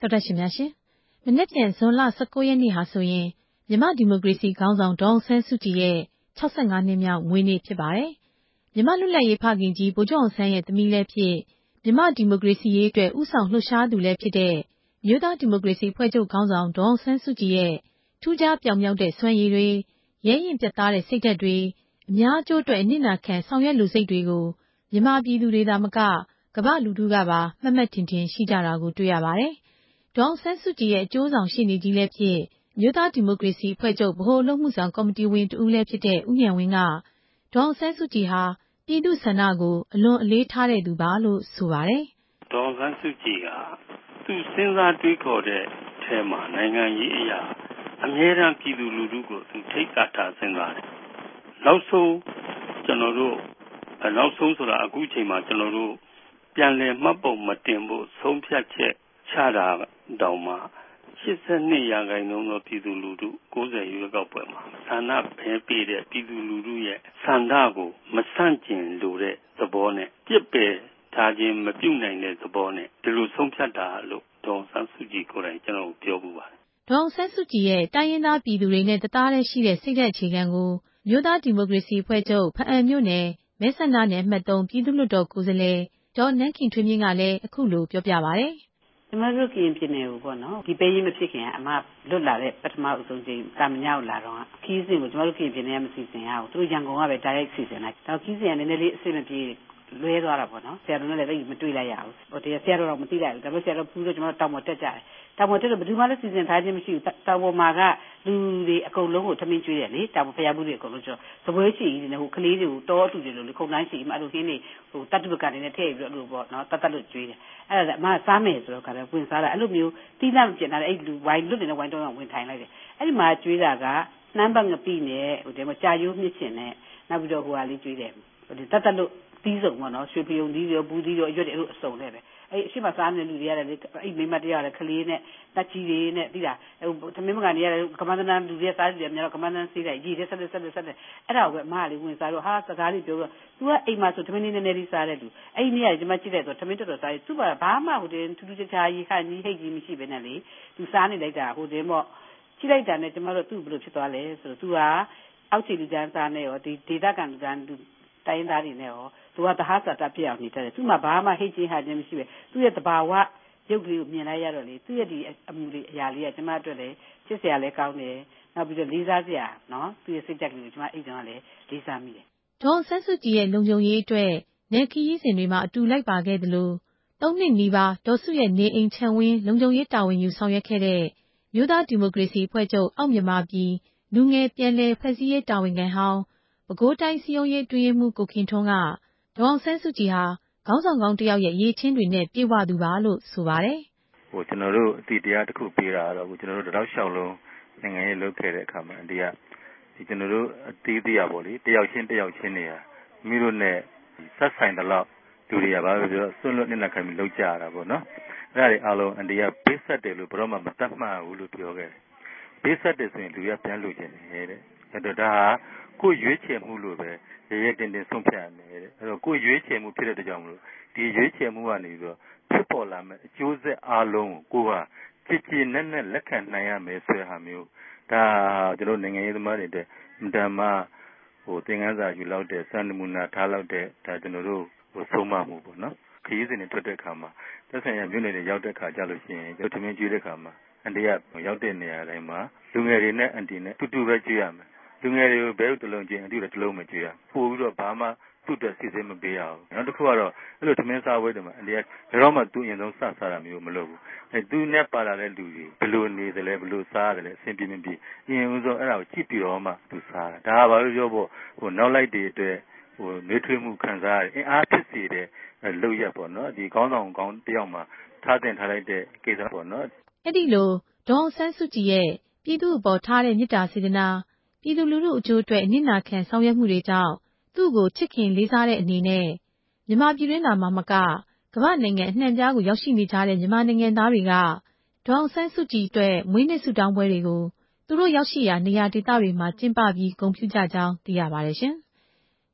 တော်တက်ရှင်များရှင်မနေ့ပြန်ဇွန်လ19ရက်နေ့ဟာဆိုရင်မြန်မာဒီမိုကရေစီခေါင်းဆောင်ဒေါ်အောင်ဆန်းစုကြည်ရဲ့65နှစ်မြောက်မွေးနေ့ဖြစ်ပါတယ်မြန်မာလွတ်လပ်ရေးဖခင်ကြီးဗိုလ်ချုပ်အောင်ဆန်းရဲ့သမီးလည်းဖြစ်မြန်မာဒီမိုကရေစီရေးအတွက်ဦးဆောင်လှုပ်ရှားသူလည်းဖြစ်တဲ့မြို့သားဒီမိုကရေစီဖွဲ့ချုပ်ခေါင်းဆောင်ဒေါ်အောင်ဆန်းစုကြည်ရဲ့ထူးခြားပြောင်မြောက်တဲ့စွမ်းရည်တွေရဲရင်ပြတ်သားတဲ့စိတ်ဓာတ်တွေအများအကျိုးအတွက်အနစ်နာခံဆောင်ရွက်လူစိတ်တွေကိုမြန်မာပြည်သူတွေသာမကကမ္ဘာလူထုကပါမှတ်မှတ်ထင်ထင်ရှိကြတာကိုတွေ့ရပါတယ်။ဒေါ်အောင်ဆန်းစုကြည်ရဲ့အကျိုးဆောင်ရှေ့နေကြီးလည်းဖြစ်မြို့သားဒီမိုကရေစီအဖွဲ့ချုပ်ဗဟိုအလုပ်မှုဆောင်ကော်မတီဝင်တဦးလည်းဖြစ်တဲ့ဦးဉာဏ်ဝင်းကဒေါ်အောင်ဆန်းစုကြည်ဟာပြည်သူဆန္ဒကိုအလွန်အလေးထားတဲ့သူပါလို့ဆိုပါတယ်။ဒေါ်အောင်ဆန်းစုကြည်ကသူစဉ်းစားတွေးခေါ်တဲ့ထဲမှာနိုင်ငံရေးအရာအမြဲတမ်းပြည်သူလူထုကိုသူထိတ်ကထားစဉ်းစားတယ်။နောက်ဆုံးဆိုတာအခုချိန်မှာကျွန်တော်တို့ပြန်လည်မှတ်ပုံမတင်ဖို့ဆုံးဖြတ်ချက်ချတာတောင်မှ82%သောပြည်သူလူထု90ရွေးကောက်ပွဲမှာဆန္ဒပဲပေးတဲ့ပြည်သူလူထုရဲ့ဆန္ဒကိုမဆန့်ကျင်လိုတဲ့သဘောနဲ့ပြစ်ပယ်ထားခြင်းမပြုနိုင်တဲ့သဘောနဲ့ဒီလိုဆုံးဖြတ်တာလို့ဒေါ်အောင်ဆန်းစုကြည်ကိုယ်တိုင်ကျွန်တော်ပြောပူပါတယ်။ဒေါ်အောင်ဆန်းစုကြည်ရဲ့တိုင်းရင်းသားပြည်သူတွေနဲ့တသားတည်းရှိတဲ့စိတ်ဓာတ်အခြေခံကိုမြို့သားဒီမိုကရေစီအဖွဲ့ချုပ်ဖအံမြို့နယ်မဲဆန္ဒနယ်အမှတ်3ပြည်သူ့လွှတ်တော်ကိုယ်စားလှယ်ဒေါ်နန်းခင်ထွေးမြင့်ကလည်းအခုလိုပြောပြပါဗျ။ကျမတို့ကရင်ပြည်နယ်ကိုပေါ့နော်ဒီပေးရေးမဖြစ်ခင်အမလွတ်လာတဲ့ပထမအဆုံးချိန်တာမညောက်လာတော့ခီးစဉ်ကိုကျမတို့ကရင်ပြည်နယ်ကမစီစဉ်ရဘူးသူတို့ရန်ကုန်ကပဲတိုက်ရိုက်စီစဉ်လိုက်တော့ခီးစဉ်ကနည်းနည်းလေးအဆင်မပြေလွဲသွားတာပေါ့နော်ဆရာတော်နဲ့လည်းမတွေ့လိုက်ရဘူးဟိုတည်းဆရာတော်တော့မသိလိုက်ဘူးဒါပေမဲ့ဆရာတော်ဖူးတော့ကျမတို့တောင်ပေါ်တက်ကြတယ်တောင်ပေါ်တက်တော့ဘယ်သူမှလည်းစီစဉ်ထားခြင်းမရှိဘူးတောင်ပေါ်မှာကလူတွေအကုန်လုံးကိုထမင်းကျွေးတယ်လေတောင်ပေါ်ဖျားမှုတွေအကုန်လုံးကျွစပွဲရှိကြီးနေဟိုကလေးတွေကိုတောအတူတွေလို့လေခုံတိုင်းရှိမှအဲ့လိုဟင်းတွေဟိုတတ်တုကနေနဲ့ထည့်ပြီးတော့လို့ပေါ့နော်တတ်လို့ကျွေးတယ်အဲ့ဒါအမစားမယ်ဆိုတော့ခါတော့ဝင်စားတာအဲ့လိုမျိုးတီးနှံပြင်လာတဲ့အဲ့လူဝိုင်းလွတ်နေတဲ့ဝိုင်းတော့ဝင်ထိုင်လိုက်တယ်အဲ့ဒီမှာကျွေးတာကနှမ်းပတ်ငပိနဲ့ဟိုဒီမှာကြာရိုးမြင့်ချင်နဲ့နောက်ပြီးတော့ဟိုဟာလေးကျွေးတယ်ဟိုတတ်လို့တီးစုံပေါ့နော်ရွှေပြုံသီးရောဘူးသီးရောအရွက်တွေအဲ့လိုအစုံနဲ့ပဲအဲ့အရှိမစားနေလူတွေရတယ်လေအဲ့မိမတရားရတယ်ခလေးနဲ့တက်ကြီးတွေနဲ့တိတာဟိုသမင်းမကနေရတယ်ကမန္တနာလူတွေစားကြတယ်များတော့ကမန္တနာစေးတယ်ကြီးတယ်ဆက်အဲ့ဒါကိုပဲအမကလေးဝင်စားတော့ဟာစကားလေးပြောတော့ तू ကအိမ်မှာဆိုသမင်းနည်းနည်းလေးစားတဲ့လူအဲ့ဒီနေ့ကဒီမှာကြည့်လိုက်တော့သမင်းတော်တော်စားရသူ့ဘာမှဟိုတင်ထူးထူးခြားခြားကြီးဟန်ကြီးဟိတ်ကြီးမရှိဘဲနဲ့လေ तू စားနေလိုက်တာဟိုတင်ပေါ့ကြည့်လိုက်တာနဲ့ကျမတို့သူ့ဘယ်လိုဖြစ်သွားလဲဆိုတော့ तू ကအောက်ခြေလူတန်းစားနဲ့ရောဒီဒေသခံလူတန်းတိုင်းသားတွေနဲ့ရောသူကသဟဇာတဖြစ်အောင်နေတယ်သူ့မှာဘာမှဟိတ်ချင်းဟာချင်းမရှိပဲသူ့ရဲ့တဘာဝရုပ်ကလေးကိုမြင်လိုက်ရတော့လေသူ့ရဲ့ဒီအမှုလေးအရာလေးကကျမအတွက်လည်းချစ်စရာလည်းကောင်းတယ်နောက်ပြီးတော့လေးစားစရာနော်သူ့ရဲ့စိတ်ဓာတ်ကလေးကိုကျမအိမ်တော်ကလည်းလေးစားမိတယ်ဒေါ်အောင်ဆန်းစုကြည်ရဲ့လုံခြုံရေးအတွက်နယ်ခရီးစဉ်တွေမှာအတူလိုက်ပါခဲ့သလို3နှစ်နီးပါးဒေါ်စုရဲ့နေအိမ်ခြံဝင်းလုံခြုံရေးတာဝန်ယူဆောင်ရွက်ခဲ့တဲ့မြို့သားဒီမိုကရေစီအဖွဲ့ချုပ်အောက်မြန်မာပြည်လူငယ်ပြန်လည်ဖွဲ့စည်းရေးတာဝန်ခံဟောင်းပဲခူးတိုင်းစည်းရုံးရေးတွင်းရေးမှူးကိုခင်ထွန်းကဒေါ်အောင်ဆန်းစုကြည်ဟာခေါင်းဆောင်ကောင်းတစ်ယောက်ရဲ့ရည်ချင်းတွေနဲ့ပြည့်ဝသူပါလို့ဆိုပါတယ်။ကျွန်တော်တို့အတီတရားတစ်ခုပေးတာတော့ကျွန်တော်တို့တောက်လျှောက်လုံးနိုင်ငံရေးလုပ်ခဲ့တဲ့အခါမှာအတီးကဒီကျွန်တော်တို့အတီးတရားပေါ့လေတယောက်ချင်းတွေကမိတို့နဲ့ဆက်ဆိုင်တဲ့လောက်လူတွေကဘာလို့ပြောဆွလွတ်နေတာခံပြီးလောက်ကြတာပေါ့နော်။အဲ့ဒါတွေအားလုံးအတီးကပေးဆက်တယ်လို့ဘယ်တော့မှမတတ်မှတ်ဘူးလို့ပြောခဲ့တယ်။ပေးဆက်တယ်ဆိုရင်လူရပြန်လို့ခြင်းတယ်တဲ့။အဲ့တော့ဒါဟာကိုရွေးချယ်မှုလို့ပဲရဲတင်ဆုံးဖြတ်ရမယ်တဲ့အဲ့တော့ကိုရွေးချယ်မှုဖြစ်တဲ့ကြောင့်မလို့ဒီရွေးချယ်မှုကနေပြီးတော့ဖြစ်ပေါ်လာမယ့်အကျိုးဆက်အားလုံးကိုကကြည်ကြည်နက်နက်လက်ခံနိုင်ရမယ်ဆိုတဲ့ဟာမျိုးဒါကျွန်တော်နိုင်ငံရေးသမားတွေအတွက်ဓမ္မသင်ခန်းစာယူလောက်တဲ့စံနမူနာထားလောက်တဲ့ဒါကျွန်တော်တို့ဆုံးမမှုပေါ့နော်ခရီးစဉ်တွေထွက်တဲ့အခါမှာသက်ဆိုင်ရာမြို့နယ်တွေရောက်တဲ့အခါကြလို့ရှိရင်ကျွန်တော်ထမင်းကျွေးတဲ့အခါမှာအန်တီကရောက်တဲ့နေရာတိုင်းမှာလူငယ်တွေနဲ့အန်တီနဲ့တူတူပဲကျွေးရမယ်လူငယ်တွေကိုဘဲဥတလုံးချင်းအတူတူလုံးမကြွေရပို့ပြီးတော့ဘာမှသူ့အတွက်စီစဉ်မပေးရအောင်နောက်တစ်ခုကတော့အဲ့လိုသမင်းစားဝဲတယ်မှာအန်ဒီကဘယ်တော့မှသူ့အရင်ဆုံးစစားတာမျိုးမလုပ်ဘူးအဲသူနဲ့ပါလာတဲ့လူတွေဘယ်လိုနေတယ်လဲဘယ်လိုစားရတယ်လဲအဆင်ပြေမပြေအရင်ဦးဆုံးအဲ့ဒါကိုကြည့်ပြီးတော့မှသူစားတာဒါကဘာလို့ပြောဖို့နောက်လိုက်တွေအတွက်နှွေးထွေးမှုခံစားရတယ်အင်အားဖြစ်စေတဲ့လုပ်ရက်ပေါ့နော်ဒီခေါင်းဆောင်ကောင်းတယောက်မှာထားတင်ထားလိုက်တဲ့ကိစ္စပေါ့နော်အဲ့ဒီလိုဒေါ်အောင်ဆန်းစုကြည်ရဲ့ပြည်သူ့အပေါ်ထားတဲ့မေတ္တာစေတနာပြည်သူလူထုအကျိုးအတွက်အနစ်နာခံဆောင်ရွက်မှုတွေကြောင့်သူ့ကိုချစ်ခင်လေးစားတဲ့အနေနဲ့မြန်မာပြည်တွင်းသာမကကမ္ဘာနိုင်ငံအနှံ့အပြားကိုရောက်ရှိနေကြတဲ့မြန်မာနိုင်ငံသားတွေကဒေါ်အောင်ဆန်းစုကြည်အတွက်မွေးနေ့ဆုတောင်းပွဲတွေကိုသူတို့ရောက်ရှိရာနေရာဒေသတွေမှာကျင်းပပြီးဂုဏ်ပြုကြကြောင်းသိရပါတယ်ရှင်။